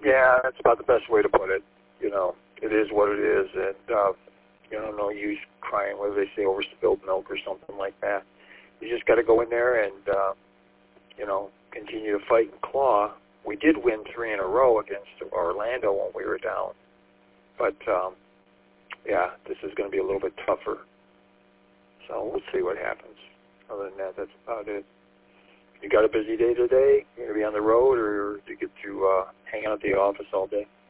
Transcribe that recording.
Yeah, that's about the best way to put it. You know, it is what it is, and you know, no use crying whether they say over spilled milk or something like that. You just got to go in there and you know, continue to fight and claw. We did win 3 in a row against Orlando when we were down, but yeah, this is going to be a little bit tougher. So we'll see what happens. Other than that, that's about it. You got a busy day today? You going to be on the road, or do you get to hang out at the office all day?